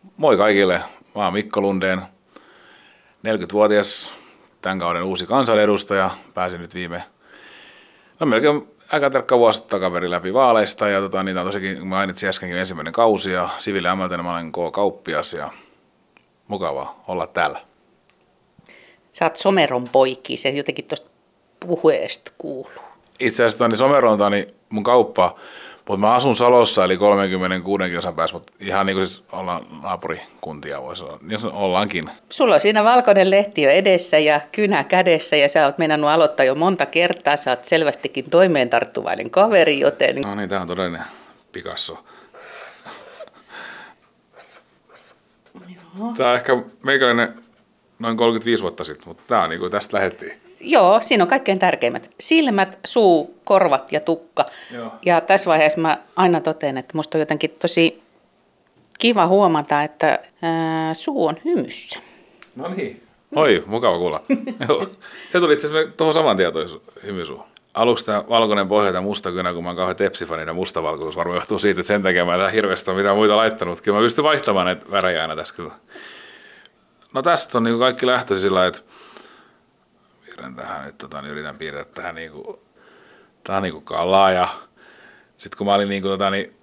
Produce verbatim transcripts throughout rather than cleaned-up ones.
Moi kaikille, mä oon Mikko Lundén, neljäkymmentävuotias, tämän kauden uusi kansanedustaja. Pääsin nyt viime, no melkein aika tarkka vuosi takaveri läpi vaaleista ja tota, niitä on tosikin, mainitsin äskenkin ensimmäinen kausi ja siviiliammatillinen mä olen K-kauppias ja mukavaa olla täällä. Sä oot Someron poikki, se jotenkin tuosta puheesta kuuluu. Itse asiassa niin Somero on niin mun kauppa, mutta mä asun Salossa eli kolmekymmentäkuusi kilsan päässä, mutta ihan niin kuin siis ollaan naapurikuntia voisi olla, jos ollaankin. Sulla on siinä valkoinen lehti jo edessä ja kynä kädessä ja sä oot meinannut aloittaa jo monta kertaa. Sä oot selvästikin toimeen tarttuvainen kaveri, joten... No niin, tää on todellinen Picasso. Joo. Tää on ehkä meikäläinen noin kolmekymmentäviisi vuotta sitten, mutta tää on niin kuin tästä lähdettiin. Joo, siinä on kaikkein tärkeimmät. Silmät, suu, korvat ja tukka. Joo. Ja tässä vaiheessa mä aina totean, että musta on jotenkin tosi kiva huomata, että ää, suu on hymyssä. No niin. Oi, mukava kuulla. Se tuli itse asiassa tuohon saman tietoisuus hymysuu. Aluksi tämä valkoinen pohja ja musta kynä, kun mä oon kauhean tepsifani, ja mustavalkoisuus varmaan johtuu siitä, että sen takia mä en hirveästi ole mitään muita laittanut. Kyllä mä pystyn vaihtamaan näitä värejä aina tässä kyllä. No tästä on niin kaikki lähtöisin sillä, että tähän nyt tota, niin yritän piirtää tähän niinku, tää on niinku kalaa ja sit kun mä olin niinku tota niin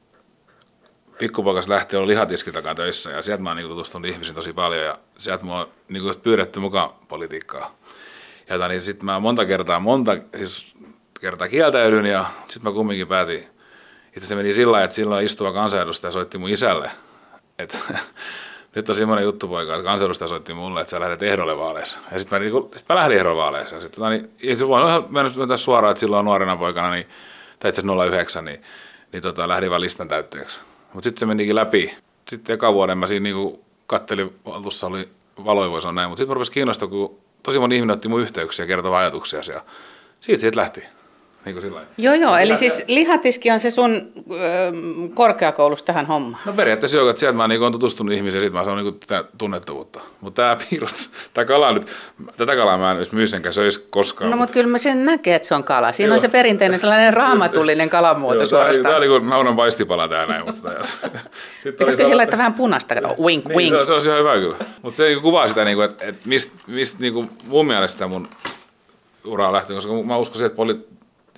pikkupoikas lähtee ollut lihatiskin takaa töissä ja sieltä mä oon niinku tutustunut ihmisiin tosi paljon ja sieltä mä oon niinku pyydetty mukaan politiikkaa. Ja tota, niin sit mä monta kertaa, monta siis kertaa kieltäydyn ja sit mä kumminkin päätin, itse se meni sillä lailla, että silloin istuva kansanedustaja soitti mun isälle, että nyt on semmoinen juttu, poika, että kansanedustaja soitti mulle, että sä lähdet ehdolle vaaleissa. Ja sitten mä, niin, sit mä lähdin ehdolle vaaleissa. Sitten, tota, niin, ei se voinut mennä suoraan, että silloin nuorena poikana, niin, tai itse asiassa nolla yhdeksän, niin, niin tota, lähdin vaan listan täyttäjäksi. Mutta sitten se menikin läpi. Sitten eka vuoden mä siinä niin kattelin, valtuussa oli valoja, voi sanoa näin. Mutta sitten mä rupesin kiinnostaa, kun tosi moni ihminen otti mun yhteyksiä ja kertoi ajatuksia. Ja siitä siitä lähti. Niin joo, joo, eli siis lihatiski on se sun ö, korkeakoulussa tähän hommaan. No periaatteessa joo, että sieltä mä niinku olen tutustunut ihmisiin ja sitten mä saan niinku tätä tunnettavuutta. Mutta tämä piirros, tämä kala nyt, tätä kalaa mä en edes myy senkään söisi koskaan. No mutta kyllä mä sen näkee, että se on kala. Siinä joo. On se perinteinen sellainen raamatullinen kalamuoto joo, suorastaan. Tämä oli kuin naunan paistipala tää näin. Pitäisikö sillä laittaa vähän punaista, wink niin, wink. Se, se olisi ihan hyvä kyllä. Mutta se kuvaa sitä, niinku, että et mistä mist, niinku, mun mielestä mun uraa lähtee, koska mä uskon että poli-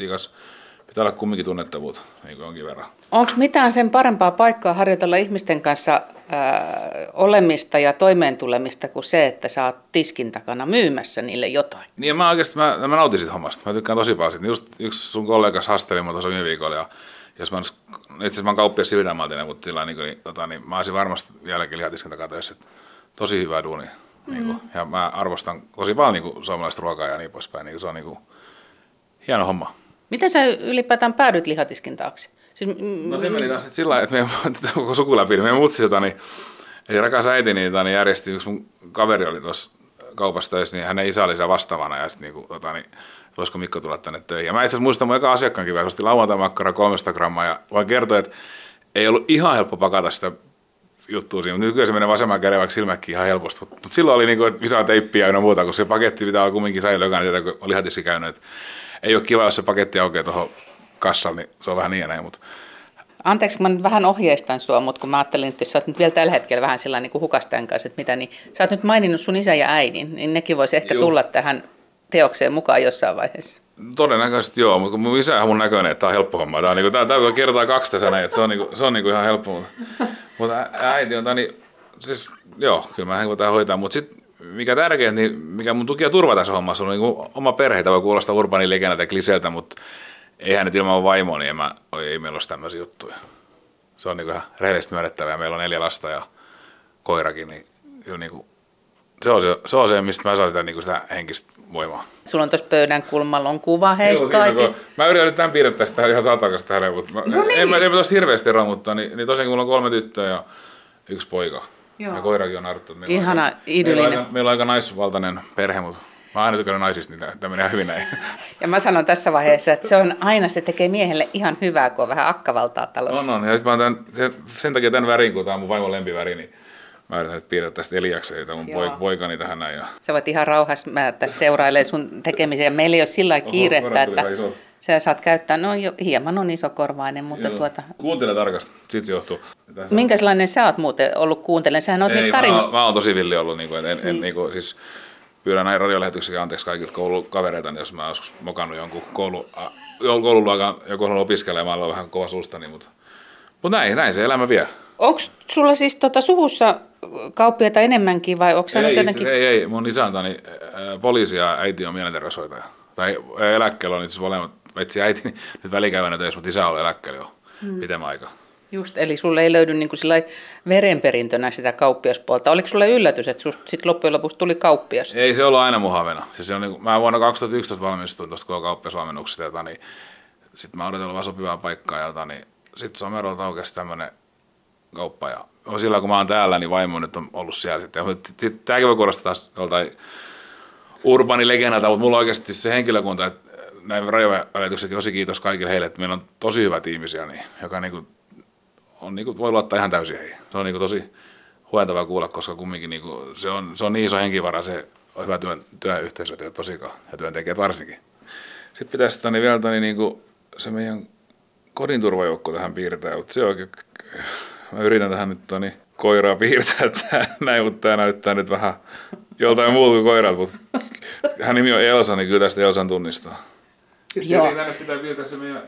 pitää olla kumminkin tunnettavuutta, niin kuin jonkin verran. Onko mitään sen parempaa paikkaa harjoitella ihmisten kanssa ää, olemista ja toimeentulemista kuin se, että sä oot tiskin takana myymässä niille jotain? Niin ja mä oikeasti, mä, mä nautin siitä hommasta. Mä tykkään tosi paljon siitä. Just yksi sun kollegas hasteli mua tuossa viime viikolla. Ja jos mä, itse asiassa mä oon kauppias siviiliammatillinen, mutta sillä niin, niin, tota, niin mä olisin varmasti vieläkin lihatiskin takaa töissä. Tosi hyvää duunia. Mm. Niin kuin, ja mä arvostan tosi paljon niin kuin, suomalaista ruokaa ja niin poispäin. Niin, se on niin kuin, hieno homma. Miten sä ylipäätään päädyit lihatiskin taakse? Siis, m- no se meni taas sillä lailla, että meidän koko suku läpi, niin meidän mutsi, jota, niin, eli rakas äiti, niin, niin järjesti, yksi mun kaveri oli tuossa kaupassa töissä, niin hänen isä oli siellä vastaavana, ja sitten niin, tota, niin, voisiko Mikko tulla tänne töihin. Ja mä itse asiassa muistan mun eka asiakkaankin vielä, osti lauantai-makkaraa kolmesataa grammaa, ja voin kertoa, että ei ollut ihan helppo pakata sitä juttua siinä, mutta nykyään se menee vasemman käden vaikka silmäkkiin ihan helposti. Mutta silloin oli niin kuin, että visaan teippiä ja muuta, kun se paketti pitää olla kumminkin säilyä jokainen sieltä, kun oli lihatissi käynyt. Ei ole kiva, jos se paketti aukeaa tuohon kassalle, niin se on vähän niin ja näin. Mutta... Anteeksi, mä nyt vähän ohjeistan sua, mutta kun mä ajattelin, että jos sä oot nyt vielä tällä hetkellä vähän sellainen niin kuin hukastajan kanssa, että mitä, niin sä oot nyt maininnut sun isä ja äidin, niin nekin voisi ehkä joo. tulla tähän teokseen mukaan jossain vaiheessa. Todennäköisesti joo, mutta kun mun isä on mun näköinen, että tää on helppo homma. Tää on niin kuin, tää kertaa kaksi tässä näin, että se on, niin kuin, se on niin kuin ihan helppo. Mutta, mutta äiti on tää niin, siis joo, kyllä mä en voi hoitaa, mutta sitten mikä tärkeää, niin mikä mun tuki ja turva tässä hommassa on niin kuin oma perheitä, voi kuulostaa urbanin legenalta ja kliseeltä, mutta eihän nyt ilman vaimoa, niin en mä, oi, ei meillä olisi tämmöisiä juttuja. Se on niin kuin ihan rehellisesti myönnettävää. Meillä on neljä lasta ja koirakin, niin, niin kuin, se, on se, se on se, mistä mä saan sitä, niin kuin sitä henkistä voimaa. Sulla on tuossa pöydän kulmalla on kuva heistä kaikista. Mä yritän nyt tämän piirrettää sitä ihan satakasta tähän, mutta mä, no niin. en mä, en mä tossa hirveästi eroa, mutta niin, niin tosiaan mulla on kolme tyttöä ja yksi poika. Joo. Ja koirakin on arttu. Ihana, aika, idyllinen. Meillä on, aika, meillä on aika naisvaltainen perhe, mutta mä aina tykkään naisista, niin tämä menee ihan hyvin näin. Ja mä sanon tässä vaiheessa, että se on aina, se tekee miehelle ihan hyvää, kun on vähän akkavaltaa talossa. On, on. Ja mä tämän, sen takia tämän värin, kun tämä on mun vaimon lempiväri, niin mä yritän nyt piirtää tästä Eliakseen, tämä mun poik, poikani tähän näin. Ja... Sä voit ihan rauhassa, mä tässä seurailen sun tekemisiä. Meillä ei ole sillä lailla kiirettä, että sä saat käyttää, no jo, hieman on isokorvainen, mutta Joo. tuota... Kuuntele tarkasti, siitä se johtuu. Tässä Minkälainen sä oot muuten ollut kuuntelemaan? Sähän oot Ei, niitä tarino... mä, oon, mä oon tosi villi ollut, niin kuin, en, en, niin. Niin kuin, siis pyydän näin radiolähetyksiä anteeksi kaikilta koulukavereita, jos mä oon joskus mokannut jonkun koulu, äh, koululuokan, joku haluaa opiskella ja mä olen vähän kova suustani, mutta, mutta näin, näin se elämä vie. Onko sulla siis tota suvussa kauppiaita enemmänkin vai onko sä nyt Ei, jotenkin... ei, ei, mun isäntäni äh, poliisi ja äiti on mielenterveyshoitaja. Tai äh, eläkkeellä on itse asiassa molemmat, etsi äiti niin nyt välikäyvänä töissä, mutta isä on eläkkeellä jo hmm. pitemmän aikaa. Just, eli sulle ei löydy niin kuin verenperintönä sitä kauppiaspuolta. Oliko sulle yllätys, että susta sit loppujen lopuksi tuli kauppias? Ei se ollut aina mun haavena. Siis se on, niin, mä vuonna kaksituhattayksitoista valmistuin tuosta koko kauppiasvalmennuksesta, niin sitten mä odotellut vaan sopivaa paikkaa, jota, niin sitten Somerolta aukesi tämmöinen kauppa. Ja silloin kun mä oon täällä, niin vaimo nyt on ollut siellä. Sitten, sitten tämäkin voi kuulostaa taas joltain urbaanilegendalta, mutta mulla on oikeasti se henkilökunta, että näin rajovälityksiäkin tosi kiitos kaikille heille, että meillä on tosi hyvä tiimi siellä, niin, joka niin kuin, on, niin kuin, voi luottaa ihan täysin heihin. Se on niin kuin, tosi huentavaa kuulla, koska kumminkin niin kuin, se, on, se on niin iso henkivara, se on hyvä työn, työyhteisö tosikaan, ja työntekijät varsinkin. Sitten pitäisi tani vielä tani, niin kuin, se meidän kodin turvajoukko tähän piirtää, mutta se oikein, mä yritän tähän nyt tani, koiraa piirtää tähän, näin, mutta tämä näyttää nyt vähän joltain muulta kuin koirat, mutta hän nimi on Elsa, niin kyllä tästä Elsan tunnistaa. Sitten Joo. tänne pitää piirtää se meidän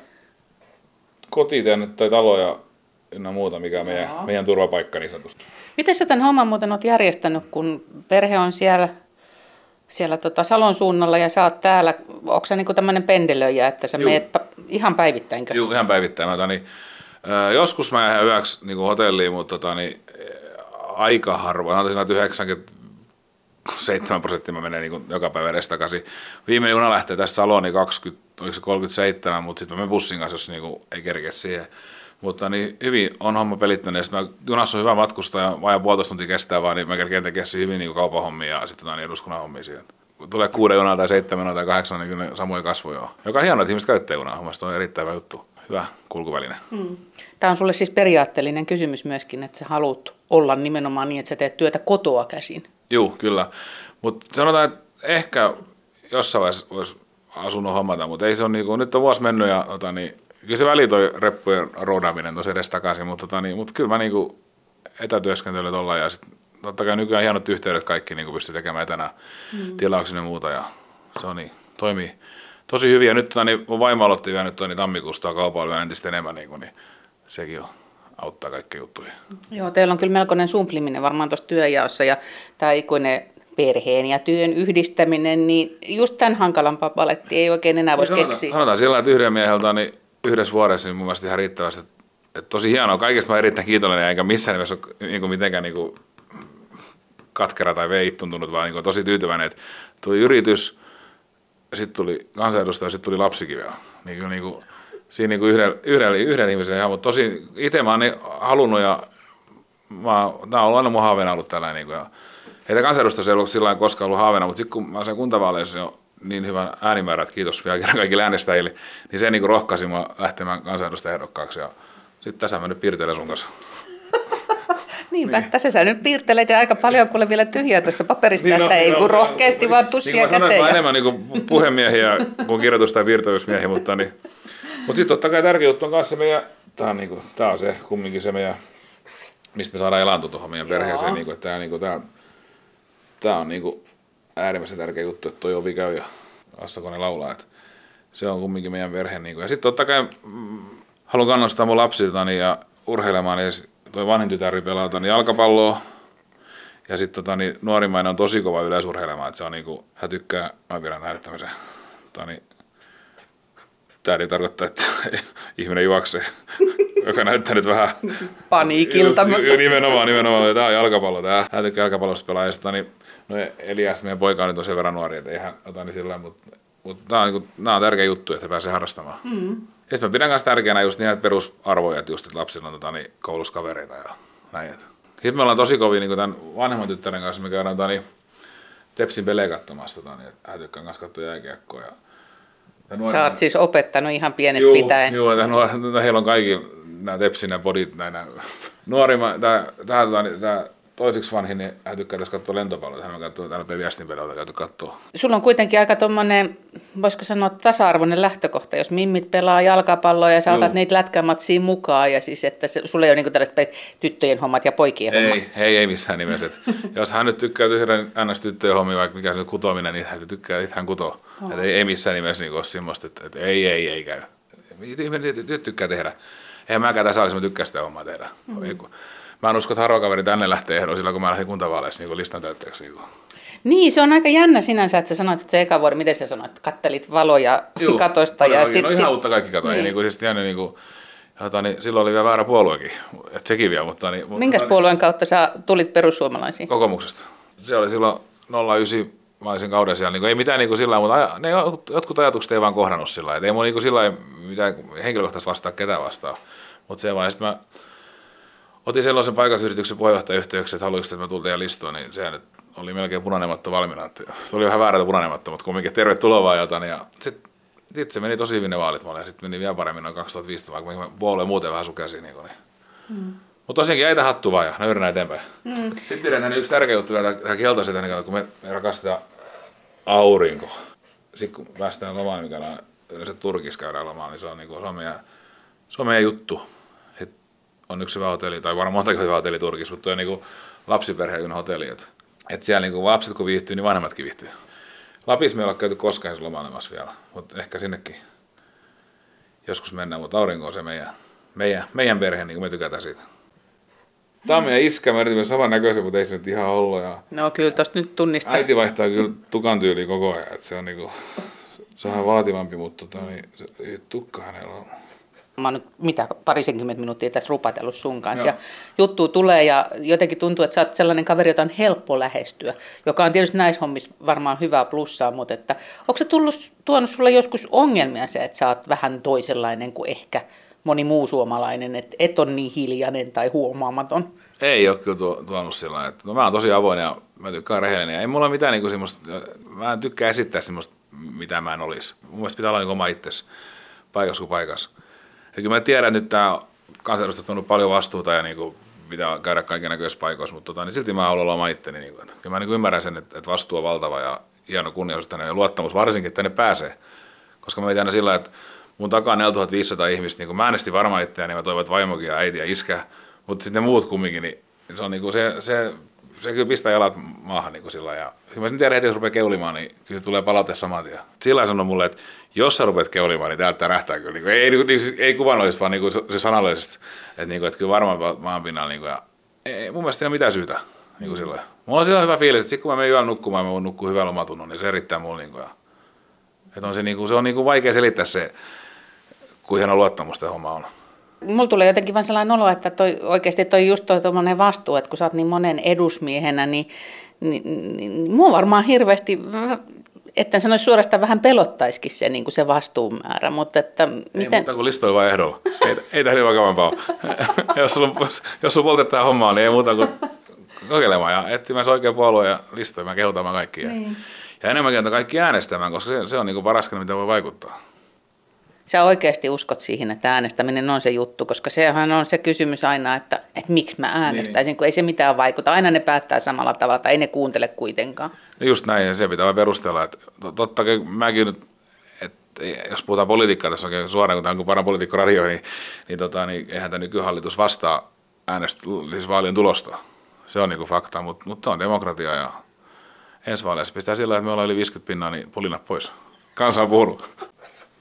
koti tänne tai talo ja ynnä muuta, mikä on meidän, meidän turvapaikka niin sanotusti. Miten sä tämän homman muuten oot järjestänyt, kun perhe on siellä, siellä tota Salon suunnalla ja sä oot täällä? Onko sä niinku tämmöinen pendelöijä, että sä Juu. meet ihan päivittäinkö? Joo, ihan päivittäin. Mä, tani, äh, joskus mä jään yöksi niin hotelliin, mutta tani, äh, aika harvoin. Mä otan yhdeksänkymmentäseitsemän prosenttia mä menen niin joka päivä edes takaisin. Viimeinen juna lähtee tästä Saloon, niin kaksikymmentä, oliko se kolmekymmentäseitsemän, mutta sitten mä menen bussin kanssa, jos niin ei kerkeä siihen. Mutta niin hyvin on homma pelittänyt, ja sitten mä junassa on hyvä matkustaja, ja vajaa puolitoista tuntia kestää vaan, niin mä kerkeen tekemään hyvin niin kaupan hommia ja sitten niin eduskunnan hommia siihen. Kun tulee kuuden junaa tai seitsemän tai kahdeksan, niin kyllä samoja kasvoja on. Joka on hienoa, että ihmiset käyttää junaa. Hommasta on erittäin hyvä juttu. Hyvä kulkuväline. Hmm. Tämä on sulle siis periaatteellinen kysymys myöskin, että sä haluat olla nimenomaan niin, että sä teet työtä kotoa käsin. Joo, kyllä. Mutta sanotaan, että ehkä jossain vaiheessa olisi asunut hommata, mutta ei se ole niin kuin, nyt on vuosi mennyt ja ota, niin, kyllä se väli toi reppujen roudaaminen tosi edes takaisin, mutta, tota, niin, mutta kyllä mä niin kuin etätyöskentelyt ollaan ja sitten totta kai nykyään hienot yhteydet kaikki niin kuin pystyy tekemään etänä mm. tilauksia ja muuta ja se on niin, toimii tosi hyvin. Ja nyt tota, niin, mun vaimo aloitti vielä nyt toi, niin tammikuusta kaupalla vielä entistä enemmän, niin, kuin, niin sekin on, auttaa kaikkia juttuja. Joo, teillä on kyllä melkoinen sumpliminen varmaan tuossa työjaossa ja tämä ikuinen perheen ja työn yhdistäminen, niin just tämän hankalampaa palettia ei oikein enää voisi keksiä. Sanotaan sillä, että yhden mieheltä niin yhdessä vuodessa niin mun mielestä ihan riittävästi, että, että tosi hienoa. Kaikesta mä olen erittäin kiitollinen, eikä missään nimessä ole niin kuin mitenkään niin kuin katkera tai veittuntunut, vaan niin kuin tosi tyytyväinen, että tuli yritys, sitten tuli kansanedustaja, sitten tuli lapsikin vielä. Niin kuin, niin kuin, siinä niin kuin yhden, yhden, yhden ihmisen ihan, mutta tosi itse mä oon niin halunnut ja mä, tämä on ollut aina mun haaveena ollut tällainen. Niin kuin, ja heitä kansanedustajassa ei ollut sillä lailla koskaan ollut haaveena, mutta sitten kun mä sain kuntavaaleissa jo niin hyvän äänimäärän, että kiitos vielä kerran kaikille äänestäjille, niin se niin kuin rohkaisi mua lähtemään kansanedustajaehdokkaaksi. Ja sitten tässä mä nyt piirtelen sun kanssa. Niinpä, niin. Tässä sä nyt piirtelet ja aika paljon kuule vielä tyhjää tuossa paperissa, niin, että no, ei kun no, rohkeasti no, vaan tussia niin, käteen. Niin, mä enemmän niin kuin puhemiehiä kuin kirjoitus- tai piirtävyysmiehiä, mutta, niin, mutta sitten totta kai tärkeä juttu on kanssa se meidän, tämä on, niin kuin, tämä on se kumminkin se meidän, mistä me saadaan elantua tuohon meidän perheeseen, niin kuin, että tämä, niin kuin, tämä, tämä on niin kuin äärimmäisen tärkeä juttu, että toi ovi käy ja vastakone laulaa, että se on kumminkin meidän perhe. Niin kuin. Ja sitten totta kai mm, haluan kannustaa mun lapsiltani ja urheilemaan, ja toi vanhin tytär pelaa niin jalkapalloa, ja sitten tota, niin, nuorimmainen on tosi kova yleisurheilemaan, että se on niinku, hän tykkää, mä pidän äänettämisen, niin, tämä ei tarkoita, että ihminen juoksee, joka näyttää nyt vähän paniikilta. Nimenomaan, nimenomaan, tämä on jalkapallo, tämä, hän tykkää jalkapallosta pelaa, ja sitten, niin, no Elias, meidän poika on nyt sen verran nuori, että ei hän ota niin sillä mutta, mutta nämä on, niin nämä on tärkeä juttu, että pääsee harrastamaan. Mm. Ja sitten mä pidän myös tärkeänä just niitä perusarvoja, että just että lapsilla on tota, niin, koulussa kavereita ja näin. Sitten me ollaan tosi kovin niin tämän vanhemman tyttären kanssa, me käydään tota, niin, Tepsin pelejä katsomassa, tota, niin, hän tykkää myös katsoa jääkiekkoa. Ja, ja nuorina... Sä oot siis opettanut ihan pienestä juu, pitäen. Joo, heillä on kaikki nämä Tepsin ja bodit, näinä nuorima, tämä, tämä, tämä, tämä toisiksi vanhin, niin hän tykkää tässä katsoa lentopalloa. Hän katsoo täällä viestinpelolta, käyty katsoa. Sulla on kuitenkin aika tommonen, voisiko sanoa, tasa-arvoinen lähtökohta, jos mimmit pelaa jalkapalloa ja sä otat niitä lätkämatsiin mukaan. Ja siis, että se, sulla ei ole niinku tällaiset tyttöjen hommat ja poikien ei, hommat. Ei, ei missään nimessä. Jos hän nyt tykkää tehdä ns. Tyttöjen hommia, vaikka mikä se kutominen, niin hän tykkää, että hän kutoo. Oh. Ei, ei missään nimessä niin ole semmoista, että, että ei, ei, ei käy. Tytöt tykkää tehdä. Eihän mäkään tässä olisi, mä tykkään sitä hommaa tehdä. Mm-hmm. Mä en usko, että harva kaveri tänne lähtee ehdoon silloin, kun mä lähdin kuntavaaleissa niin listan täyttäjäksi. Niin, niin, se on aika jännä sinänsä, että sä sanoit, että se eka vuoden, miten sä sanoit, että kattelit valoja Juu, katosta. Ja sit, no ihan sit, uutta kaikki katoja. Niin. Niin kuin, siis, jännä, niin kuin, jota, niin, silloin oli vielä väärä puoluekin, että sekin vielä. Mutta, niin, minkäs mutta, puolueen kautta sä tulit perussuomalaisiin? Kokoomuksesta. Se oli silloin nolla yhdeksän mä olisin kauden siellä. Niin kuin, ei mitään niin kuin sillä mutta ne jotkut ajatukset ei vaan kohdannut sillä lailla. Ei mun niin sillä mitään henkilökohtaisesti vastaa ketään vastaan. Mutta se vaan, mä otin sellaisen paikallisyrityksen puheenjohtajayhteyksen, että haluaisin, että mä tulin teidän listoon, niin sehän nyt oli melkein punanematta valmiina. Se oli vähän väärältä punanematta, mutta kumminkin tervetuloa vaan jotain. Ja sitten sit se meni tosi hyvin ne vaalit mulle ja sitten meni vielä paremmin noin kaksituhattaviisitoista, vaikka mä puolue muuten vähän sukesin. Niin, niin. Mm. Mutta tosiaankin jäitä hattu vaan ja ne yritän eteenpäin. Mm. Sitten pidetään yksi tärkeä juttu vielä tähän keltaiselta, niin kun me, me rakastetaan aurinko. Sitten kun päästään lomaan, mikä on yleensä Turkissa käydään lomaan, niin se on, niin kuin, se on, meidän, se on meidän juttu. Et on yksi hyvä hotelli, tai varmaan montakin hyvä hotelli Turkissa, mutta tuo on niin lapsiperheiden hotelli. Että et siellä niin kuin lapset kun viihtyy, niin vanhemmatkin viihtyy. Lapissa me ei ole käyty koskaan lomailemassa vielä, mutta ehkä sinnekin joskus mennään, mutta aurinko on se meidän, meidän, meidän perhe, niin kuin me tykätään siitä. Tämä on meidän iskä, mä yritin samannäköisen, mutta ei se nyt ihan ollut. Ja no kyllä tosta nyt tunnistaa. Äiti vaihtaa kyllä tukan tyyliä koko ajan, että se on, niinku, se on vähän vaativampi, mutta tota, niin, se, tukka hänellä on. Mä oon nyt mitä parisenkymmentä minuuttia tässä rupatellut sun kanssa ja juttu tulee ja jotenkin tuntuu, että sä oot sellainen kaveri, jota on helppo lähestyä, joka on tietysti näissä hommissa varmaan hyvää plussaa, mutta että onko se tullut, tuonut sulle joskus ongelmia se, että sä oot vähän toisenlainen kuin ehkä moni muu suomalainen, että et on niin hiljainen tai huomaamaton? Ei ole kyllä tuonut sillä lailla, että no mä oon tosi avoin ja mä tykkään rehellinen ja ei mulla ole mitään niinku semmoista, mä en tykkää esittää semmoista, mitä mä en olisi. Mun mielestä pitää olla niin oma itsesi paikassa kuin paikassa. Ja kyllä mä tiedän, että nyt tää kansanedustajat on paljon vastuuta ja niinku pitää käydä kaiken näköisissä paikoissa, mutta tota, niin silti mä haluan olla oma itteni. Niinku. Kyllä mä niinku ymmärrän sen, että, että vastuu on valtava ja hieno kunniaus tänne ja luottamus varsinkin, että tänne pääsee. Koska mä mietin aina sillä, että mun takaa on neljätuhattaviisisataa ihmistä, niin mä äänestin varmaan itseäni, niin mä toivon, että vaimokin ja äiti ja iskä, mutta sitten ne muut kumminkin, niin se, on niinku se, se, se kyllä pistää jalat maahan niinku sillä ja kyllä mä tiedän, että jos rupeaa keulimaan, niin kyllä se tulee palaute saman tien. Sillä sanoo mulle, että jos sä rupeat keulimaan, niin täältä rähtää kyllä. Niinku, ei, ei, ei, ei kuvannollisesti, vaan niinku se sanallisesti. Että niinku, et kyllä varmaan maan pinnalla. Niinku, ja ei, mun mielestä ei ole mitään syytä. Niinku sillä. Mulla on sillä hyvä fiilis, että sitten kun mä menen yöllä nukkumaan, mä voin nukkua hyvällä omatunnon, niin se erittää mulle. Niinku, ja, että on se, niinku, se on niinku vaikea selittää se, kuin hieno luottamus tämä homma on. Mulla tulee jotenkin vaan sellainen olo, että toi, oikeasti toi just toi tommoinen vastuu, että kun sä oot niin monen edusmiehenä, niin, niin, niin mua varmaan hirveästi, etten sanoisi suorastaan vähän pelottaisikin se, niin kuin se vastuumäärä, mutta että ei miten... Ei muuta kuin listoilla vaan ehdolla. Ei, ei tähän niin vakavampaa. jos sulla, jos sulla poltetaan hommaa, niin ei muuta kuin kokeilemaan ja etsimään se oikea puolue ja listoimaan, kehotamaan kaikkia. Niin. Ja enemmänkin on kaikki äänestämään, koska se, se on niin kuin paras, mitä voi vaikuttaa. Sä oikeasti uskot siihen, että äänestäminen on se juttu, koska sehän on se kysymys aina, että, että miksi mä äänestäisin, niin. Kun ei se mitään vaikuta. Aina ne päättää samalla tavalla tai ei ne kuuntele kuitenkaan. No just näin, ja se pitää perustella. Että totta kai mäkin nyt, että jos puhutaan politiikkaa tässä oikein suoraan, kun tämä on paran poliitikkoradio, niin, niin, tota, niin eihän tämä nykyhallitus vastaa äänestä, siis vaalien tulosta. Se on niin kuin fakta, mutta, mutta on demokratia ja ensi vaaleissa pistää sillä, että me ollaan yli viisikymmentä pinnaa, niin pulinat pois. Kansa on puhunut.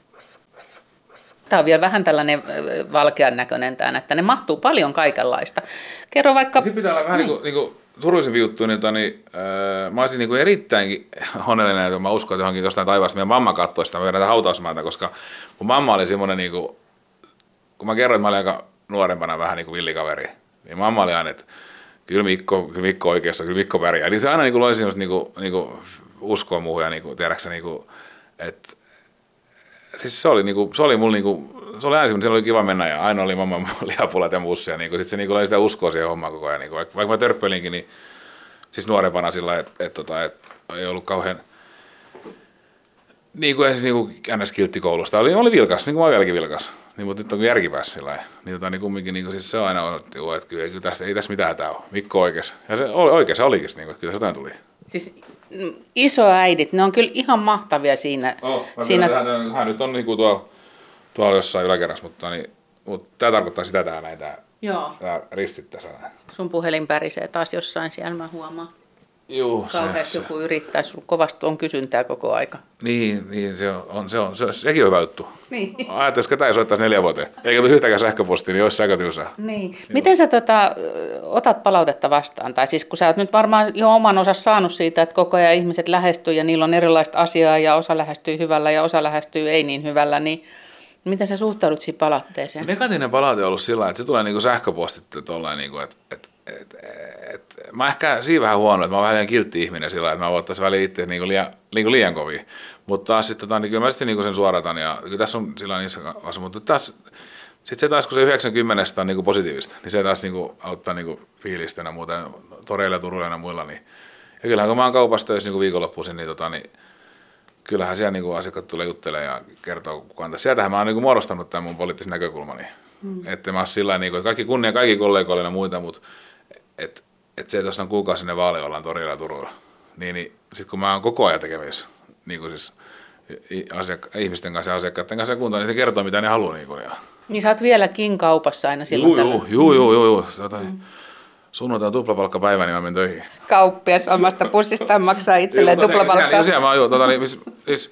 Tämä on vielä vähän tällainen valkean näköinen tämä, että ne mahtuu paljon kaikenlaista. Kerro vaikka... Sitten pitää olla vähän niin kuin, niin kuin surullisempi juttu, niin, niin äh, mä olisin niin kuin erittäin onnellinen, että mä uskon, että johonkin jostain taivaasta meidän mamma katsoi sitä, me vedetään hautausmaata, koska mun mamma oli semmoinen, niin kuin, kun mä kerroin, että mä olin aika nuorempana vähän niin kuin villikaveri, niin mamma oli aina, että kyllä Mikko, kyllä Mikko oikeassa, kyllä Mikko pärjää. Niin se aina niin kuin loi semmoista niin kuin, niin kuin uskoa muuhun ja niin kuin, tiedäksä, niin kuin, että siis se oli niinku se oli mulla niinku se oli aina semmoinen, siellä oli kiva mennä ja aina oli mamma lihapulat ja mussia niinku sit se niinku oli sitä uskoa siihen hommaan koko ajan niinku vaikka, vaikka mä törppölinkin niin siis nuorempana sillä että et, tota et ei ollut kauhean niinku ensin niinku ns kiltti koulusta oli oli vilkas niinku mä vieläkin vilkas Niin, mutta nyt on järki päässä sillä lailla. Niin, tota, niin kumminkin niin, siis se on aina ollut, että kyllä, kyllä tästä, ei tässä mitään tää ole. Mikko oikeassa. Ja se oikeassa olikin, niin, että kyllä jotain tuli. Siis isoäidit, ne on kyllä ihan mahtavia siinä. Oh, siinä... Hän, hän nyt on niin kuin tuolla, tuolla jossain yläkerrassa, mutta, niin, mutta tämä tarkoittaa sitä tää näin, tää, tää ristit tässä. Sun puhelin pärisee taas jossain siellä, mä huomaan. Juu, kauheasti se, joku yrittää, sulla kovasti on kysyntää koko aika. Niin, niin se on, se on, se on, sekin on hyvä juttu. Niin. Ajattelisi, että tämä ei soittaisi neljä vuoteen. Eikä tulisi yhtäkään sähköpostia, niin olisi aika tylsää. Niin. Miten sä tota, otat palautetta vastaan? Tai siis kun sä oot nyt varmaan jo oman osas saanut siitä, että koko ajan ihmiset lähestyy ja niillä on erilaista asiaa ja osa lähestyy hyvällä ja osa lähestyy ei niin hyvällä, niin miten sä suhtaudut siihen palautteeseen? Negatiivinen palaute on ollut sillä tavalla, että se tulee niinku sähköpostit tollain, niinku, että et, et, et, mä ehkä siinä vähän huono, että mä oon vähän liian kiltti ihminen sillä että mä ottaisin väliin itse niinku liian, niinku liian kovia. Mutta taas sitten tota, niin kyllä mä sitten niinku sen suoratan ja kyllä tässä on sillä niissä kanssa, mutta taas sitten se taas kun se yhdeksänkymmentä on niinku positiivista, niin se taas niinku auttaa niinku fiilistänä muuten toreilla, Turuilla ja muilla. Niin. Ja kyllähän kun mä oon kaupassa töissä niinku viikonloppuisin, niin, tota, niin kyllähän siellä niinku asiakkaat tulee juttelemaan ja kertoo kukaan tässä. Sieltähän mä oon niinku muodostanut tämän mun poliittisen näkökulmani. Mm. Että mä oon sillä niinku, että kaikki kunnia kaikki kollegoille ja muita, mutta että et se, että jos on kuukausi sinne vaaleja ollaan Torilla ja Turuilla, niin, niin sitten kun mä oon koko ajan tekemissä, niin kuin siis asiakka- ihmisten kanssa ja asiakkaiden kanssa kuntaan, niin se kertoo mitä ne haluaa. Niin, ja... niin sä oot vieläkin kaupassa aina silloin juu, juu, juu, juu, juu. Mm. Sunnuntai tuplapalkkapäivä, niin mä menen töihin. Kauppias omasta pussistaan maksaa itselleen tuplapalkkaa. Siellä mä oon, joo, tota, niin, siis,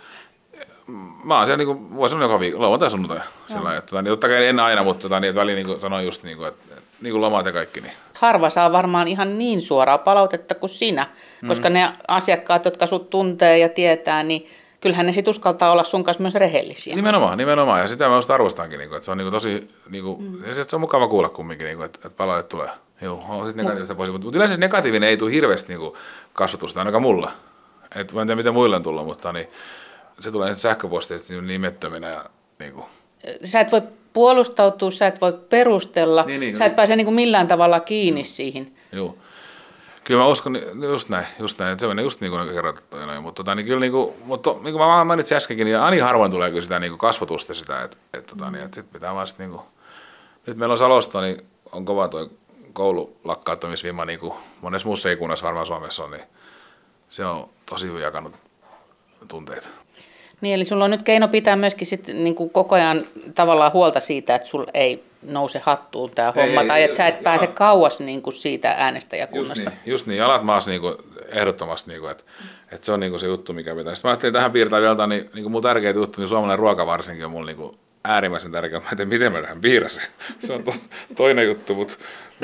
mä oon siellä niin kuin, voisin sanoa joka viikko, lauantai sunnuntai. Sillä, että, niin, totta kai en aina, mutta tota, niin, että väliin niin kuin sanoin just niin kuin, että niin kuin lomat ja kaikki. Niin. Harva saa varmaan ihan niin suoraa palautetta kuin sinä, koska mm. ne asiakkaat, jotka sut tuntee ja tietää, niin kyllähän ne sit uskaltaa olla sun kanssa myös rehellisiä. Nimenomaan, nimenomaan. Ja sitä mä just arvostankin, niin kuin, että se on niin kuin, tosi, niin kuin, mm. ja se on mukava kuulla kumminkin, niin kuin, että, että palaute tulee. Joo, on sitten negatiivista positiivista. Mutta yleensä negatiivinen ei tule hirveästi niin kuin kasvatusta, ainakaan mulla. Et mä en tiedä, miten muille on tullut, mutta niin, se tulee sähköposteista nimettöminä. Ja, niin kuin. Sä et voi puolustautua, sä et voi perustella, niin, niin, sä et pääse niin kuin millään tavalla kiinni mm. siihen. Joo. Kyllä mä uskon, just näin, just näin, se menee just niin kuin kerrottu, mutta tota, niin kyllä niin kuin, mutta niin kuin mä mainitsin äskenkin, niin ani harvoin tulee kyllä sitä niin kuin kasvatusta sitä, että et, tota, niin, että sit pitää vaan sitten niin kuin, nyt meillä on Salosta, niin on kova toi koululakkauttamisvimma, niin kuin monessa muussa ikunnassa varmaan Suomessa on, niin se on tosi hyvin jakanut tunteita. Niin, eli sulla on nyt keino pitää myöskin sit, niin kuin koko ajan tavallaan huolta siitä, että sulla ei nouse hattuun tämä homma, ei, tai että sä et pääse kauas niin kuin siitä äänestäjäkunnasta. Just niin, just niin, jalat maassa niin kuin, ehdottomasti, niin kuin, että, että se on niin kuin se juttu, mikä pitää. Sitten mä ajattelin tähän piirtää vielä, niin, niin kuin mun tärkeä juttu, niin suomalainen ruoka varsinkin on mulle niin kuin äärimmäisen tärkeä. Mä en tiedä, miten mä tähän piirasin. Se on to, toinen juttu, mutta...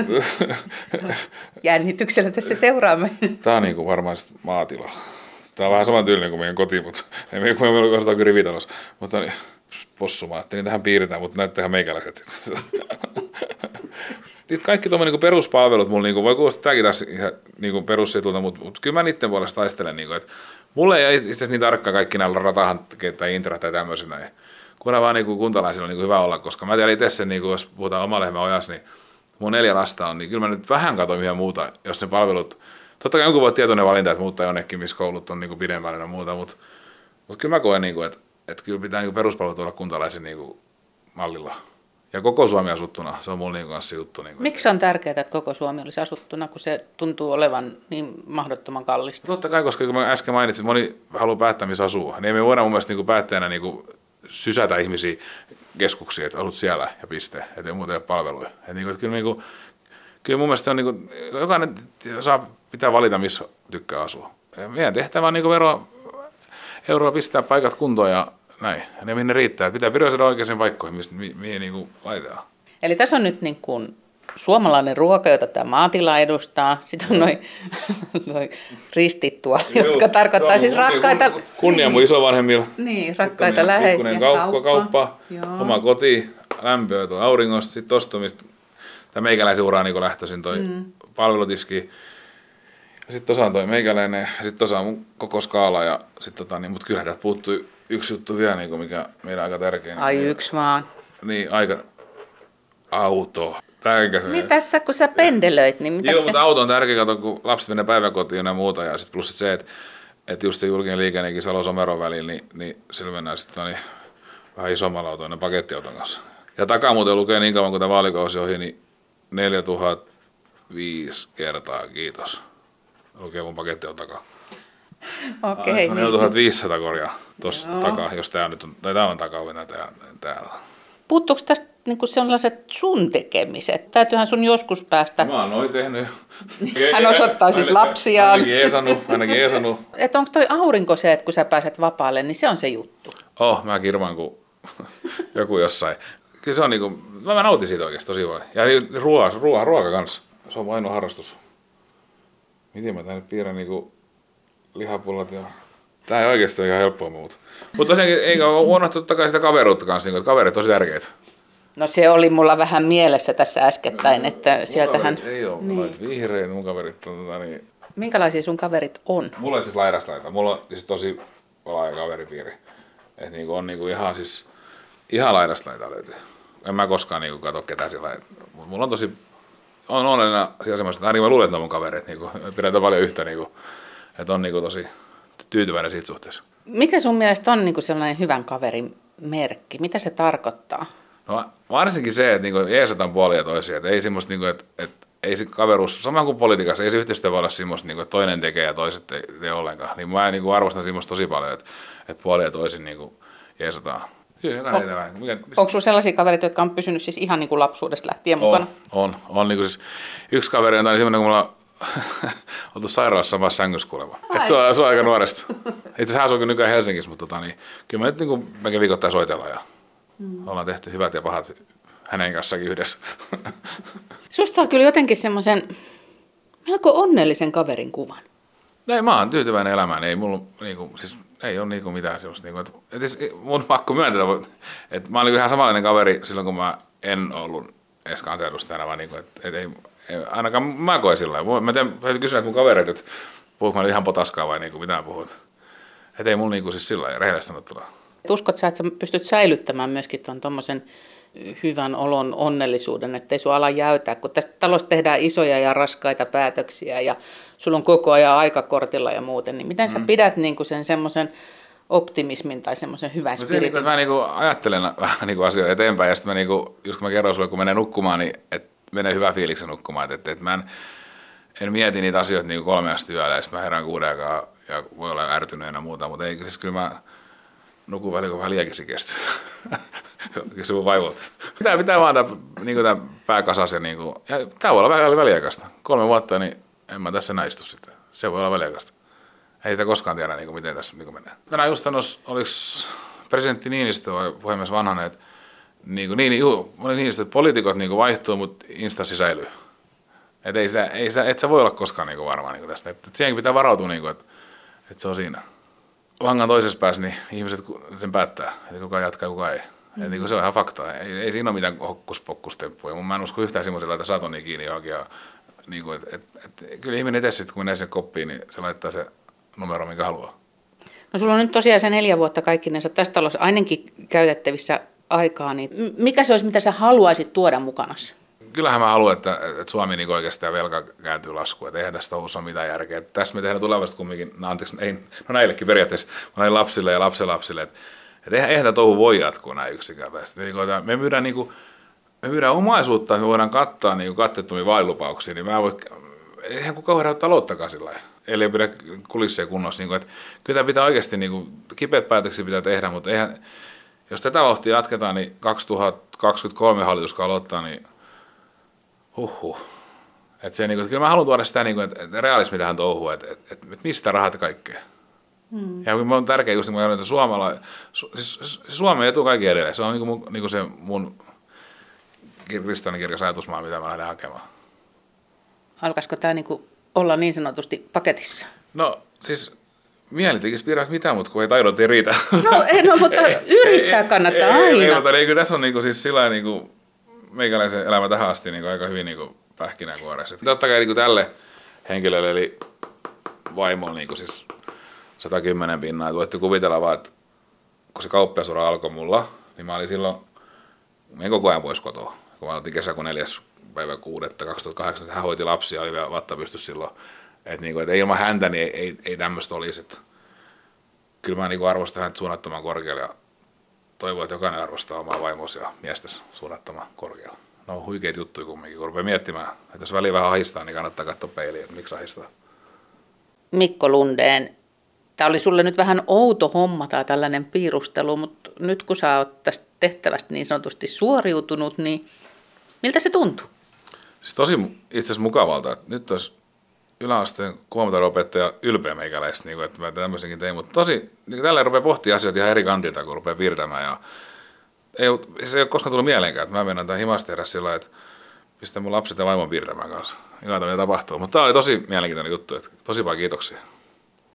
Jännityksellä tässä seuraamme. Tämä on niin kuin varmaan maatila. Tämä on vähän saman tyylinen kuin meidän koti, mutta ei meillä ole koskaan kyllä rivitalous. Mutta niin, possu, mä ajattelin, tähän piiritään, mutta näyttää ihan meikäläiset sitten. Sitten kaikki tuommoinen niin peruspalvelut, mulla niin kuin, voi kuulostaa tämäkin taas ihan niin perusetulta, mutta, mutta kyllä mä niiden puolesta taistelen. Niin kuin, että mulle ei itse asiassa niin tarkkaan kaikki nämä ratahankkeet tai intra tai tämmöiset näin. Kunhan vaan niin kuin kuntalaisilla on niin kuin hyvä olla, koska mä tiedän itse sen, niin kuin, jos puhutaan oma lehmän ojassa, niin mun neljä lasta on, niin kyllä mä nyt vähän katson ihan muuta, jos ne palvelut, totta kai jonkun voi tietoinen valinta, että muuttaa jonnekin, missä koulut on niin pidemmällä ja muuta, mutta, mutta kyllä mä koen, niin kuin, että, että kyllä pitää niin peruspalvelut olla kuntalaisen niin kuin mallilla. Ja koko Suomi asuttuna, se on mulla niin kanssa juttu. Niin kuin. Miksi on tärkeää, että koko Suomi olisi asuttuna, kun se tuntuu olevan niin mahdottoman kallista? Totta kai, koska kun mä äsken mainitsin, että moni haluaa päättää, missä asuu. Niin me voidaan mun mielestä niin kuin päättäjänä niin kuin sysätä ihmisiä keskuksiin, että asut siellä ja piste, ettei muuta ole palveluja. Että niin kuin, että kyllä, niin kuin, kyllä mun mielestä se on, niin kuin, jokainen saa pitää valita, missä tykkää asua. Ja meidän tehtävä on niin kuin vero, euroa pistää paikat kuntoon ja näin. Ja ne minne riittää. Että pitää priorisoida oikeisiin paikkoihin, missä, mihin niin kuin laitetaan. Eli tässä on nyt niin kuin suomalainen ruoka, jota tämä maatila edustaa. Sitten on noin noi ristit tuolla, jotka tarkoittaa siis rakkaita... Kunnia mun isovanhemmilla. Niin, rakkaita läheisiä. Pikkuinen kauppa, kauppa oma koti, lämpöä tuolla auringosta, sitten tosta, mistä tämä meikäläisen uraa niin lähtöisin toi mm. palvelutiski. Ja sitten tuossa on toi meikäläinen, ja sitten tuossa on mun koko skaala, ja sit tota, niin, mutta kyllähän täältä puuttuu yksi juttu vielä, niin kuin mikä meidän aika tärkeä. Ai niin, yksi vaan. Niin, aika auto. Tärkeä. Niin tässä kun sä pendelöit, niin mitä Joo, se... mutta auto on tärkeä, kato, kun lapset menee päiväkotiin ja muuta, ja sitten plus se, että, että just se julkinen liikennekin Salo-Someron välillä, niin, niin sillä mennään sitten niin, vähän isommalla autolla, pakettiauton kanssa. Ja takaa muuten lukee niin kauan, kun tämä vaalikausi ohi, niin neljätuhattaviisi kertaa, kiitos. Lukee mun paketti on takaa. Okei. Okay, neljätuhattaviisisataa korjaa tuossa takaa, jos tää nyt on, tai täällä on takaa, täällä. täällä. Puuttuuko tästä niinku sellaiset sun tekemiset? Täytyyhän sun joskus päästä. Mä oon noin tehnyt. Hän osoittaa siis lapsiaan. Ainakin Eesannut, ainakin Eesannut. Että onko toi aurinko se, että kun sä pääset vapaalle, niin se on se juttu? Oh, mä kirmaan kuin joku jossain. Kyllä se on niinku, mä nautin siitä oikeasti tosi vaan. Ja ruoka, ruoka, ruoka kanssa. Se on ainoa harrastus. Miten mä tän nyt piirrän niinku lihapullat ja... Tää ei oikeesti ole ihan helppoa muuta. Mutta tosiaankin eikä ole unohtu takaisin sitä kaveruutta kanssa, niin, että kaverit on tosi tärkeitä. No se oli mulla vähän mielessä tässä äskettäin, että sieltähän... Ei ole, niin. Noita vihreitä, mun kaverit on tota niin... Minkälaisia sun kaverit on? Mulla on siis laidasta laita. Mulla on siis tosi laaja kaveripiiri. Että niinku on niinku ihan siis... Ihan laidasta laita löytyy. En mä koskaan niinku katso ketään sillä. Mutta mulla on tosi... On onnellinen siinä asemassa, että ainakin mä luulen, että ne on mun kaverit. Niinku, pidetään paljon yhtä niinku... Että on niinku tosi tyytyväinen siitä suhteessa. Mikä sun mielestä on niinku sellainen hyvän kaverin merkki? Mitä se tarkoittaa? No varsinkin se, että niinku jeesataan puolia toisia. Että ei semmoista, niinku, että, että ei se kaveruus, samoin kuin politiikassa, ei se yhteistyö voi olla semmoista, niinku, että toinen tekee ja toiset ei tee ollenkaan. Niin mä niinku arvostan semmoista tosi paljon, että, että puolia toisin niinku jeesataan. Kyllä, jokainen tehdään vähän. Mikä, onko sulla sellaisia kavereita, jotka on pysynyt siis ihan niinku lapsuudesta lähtien on, mukana? On, on. Niinku siis, yksi kaveri on semmoinen, kun mulla oltu sairaalassa samassa sängyssä kuulemma. Että se on, se on aika nuoresta. Itse asiassa asuu nykyään Helsingissä, mutta tota, niin, kyllä me nyt niin mekin viikoittain soitellaan ja mm. ollaan tehty hyvät ja pahat hänen kanssakin yhdessä. Susta saa kyllä jotenkin semmoisen melko onnellisen kaverin kuvan. Ei, mä oon tyytyväinen elämään. Ei, mulla, niinku, siis, ei ole niinku mitään sellaista. Niinku, että, et, mun pakko myöntää, että mä olin ihan samanlainen kaveri silloin, kun mä en ollut edes kansanedustajana, vaan niinku, että et, ei, ei, ainakaan mä koen sillä lailla. Mä täytyy kysyä näitä mun kavereita, että puhuinko mä ihan potaskaa vai niinku, mitä mä puhut. Että ei mulla niinku, siis sillä lailla rehellisesti sanottuna. Uskot sä, että sä pystyt säilyttämään myöskin tuon tommosen hyvän olon onnellisuuden, ettei sun ala jäytää, kun tästä talosta tehdään isoja ja raskaita päätöksiä ja sulla on koko ajan aikakortilla ja muuten, niin miten sä mm. pidät niinku sen semmoisen optimismin tai semmoisen hyvän no spiritin? Niin, mä niinku ajattelen vähän niinku asioita eteenpäin ja sitten mä niinku, just kun mä kerron sulle, kun menee nukkumaan, niin että menee hyvä fiiliksen nukkumaan, että et mä en, en mieti niitä asioita niinku kolme asti yöllä ja sitten mä herään kuuden aikaa ja voi olla ärtyneenä ja muuta, mutta ei, siis kyllä mä nukun välillä, kun vähän liiakin kestä. Se voi vaivota. Pitää, pitää vaan tämä niinku pää kasas ja, niinku, ja tämä voi olla vähän väliaikaista. Kolme vuotta, niin en mä tässä näistu sitten. Se voi olla väliaikaista. Ei sitä koskaan tiedä, niinku, miten tässä niinku menee. Tänään just sanoisi, oliko presidentti Niinistö vai puhemies Vanhanen, että niinku, niin, juu, Niinistö, että poliitikot niinku vaihtuu, mutta instanssi säilyy. Et ei sitä, ei sitä, et sä voi olla koskaan niinku varma niinku tästä. Et, et siihenkin pitää varautua, niinku, että et se on siinä. Langan toisessa päässä, niin ihmiset sen päättää, että kuka jatkaa ja kuka ei. Mm. Et, niin se on ihan fakta. Ei, ei siinä ole mitään hokkuspokkustemppuja. Mä en usko yhtään semmoisella, että saat on niin kiinni johonkin. Ja, niin kuin, et, et, et, kyllä ihminen edes sitten, kun menee sen koppiin, niin se laittaa se numero, minkä haluaa. No sulla on nyt tosiaan se neljä vuotta kaikkinensa tästä talossa ainakin käytettävissä aikaa. Niin mikä se olisi, mitä sä haluaisit tuoda mukanasi? Kyllähän mä haluan, että, että Suomi niin oikeastaan velka kääntyy laskuun. Että eihän tästä touhussa ole mitään järkeä. Että tässä me tehdään tulevasta kumminkin, no anteeksi, ei, no näillekin periaatteessa, näille lapsille ja lapsenlapsille. Että, että eihän, eihän tämä touhu voi jatkuu näin yksinkertaisesti. Me myydään, niin kuin, me myydään omaisuutta, me voidaan kattaa niin katteettomia vaalilupauksia, niin mä voi, eihän kukaan hoida talouttakaan sillä lailla. Eli ei pidä kulisseja kunnossa. Niin että, kyllä tämä pitää oikeasti, niin kuin, kipeät päätöksiä pitää tehdä, mutta eihän, jos tätä vauhtia jatketaan, niin kaksituhattakaksikymmentäkolme hallitus aloittaa, niin huhhuh. Että se, niin kuin, kyllä mä haluan tuoda sitä, niin kuin, että realismi tähän touhuun, että, että, että mistä rahat ja kaikkea. Hmm. Ja on tärkeää just, niin että Suomella, siis Suomi etuu kaikki edelleen. Se on niin kuin, niin kuin se mun kristallinen ajatusmaa, mitä mä lähden hakemaan. Alkaisiko tämä niin kuin olla niin sanotusti paketissa? No siis mieli tekisi piirrät mitään, mutta kun ei taidot ei riitä. No, ei, no mutta yrittää kannattaa ei, aina. Ei, ei, mutta ei, kyllä tässä on niin kuin, siis sillä niin kuin meikäläisen elämä tähän asti niin kuin aika hyvin niin pähkinänkuoressa. Totta kai niin kuin tälle henkilölle, eli vaimolle niin kuin siis sata kymmenen pinnaa. Voitte kuvitella vaan, että kun se kauppiasura alkoi mulla, niin mä olin silloin, mä en koko ajan pois kotoa. Kun mä aloitin kesäkuun neljäs päivä kuudetta kaksituhattakahdeksan, hän hoiti lapsia, oli vielä vatta pysty silloin. Että niin et ilman häntä niin ei, ei, ei tämmöistä olisi. Et kyllä mä niin arvostan häntä suunnattoman korkealle ja toivoo, että jokainen arvostaa omaa vaimosi ja miestänsä suunnattoman korkealla. No on huikeita juttuja kumminkin, kun rupeaa miettimään, että jos väliin vähän ahistaa, niin kannattaa katsoa peiliin, että miksi ahistaa. Mikko Lundén, tämä oli sulle nyt vähän outo homma tai tällainen piirustelu, mutta nyt kun sä oot tästä tehtävästä niin sanotusti suoriutunut, niin miltä se tuntuu? Siis tosi itse asiassa mukavalta, että nyt olisi yläasteen kuvamatalo-opettaja ylpeä meikäläistä, niin kuin, että mä tämmöisenkin tein, mutta tosi, niin tälleen rupeaa pohtimaan asioita ihan eri kantilta, kun rupeaa piirtämään. Ja ei, se ei ole koskaan tullut mieleenkään, että mä menen tämän himasta tehdä sillä lailla, että pistän mun lapset ja vaimon piirtämään kanssa. Ihan mitä tapahtuu. Mutta tämä oli tosi mielenkiintoinen juttu, että tosi paljon kiitoksia.